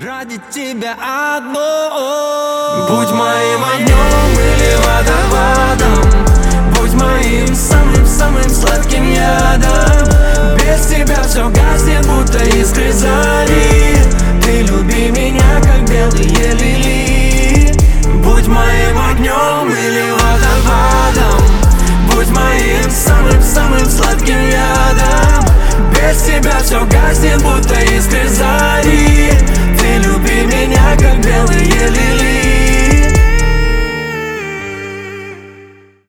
ради тебя одной. Будь моим огнем или водопадом, будь моим самым-самым сладким ядом. Без тебя все гаснет, будто искры зари. Ты люби меня, как белые лилии. Будь моим огнем или водопадом, будь моим самым-самым сладким ядом. Без тебя все гаснет, будто искры зари. Ты люби меня, как белые лилии.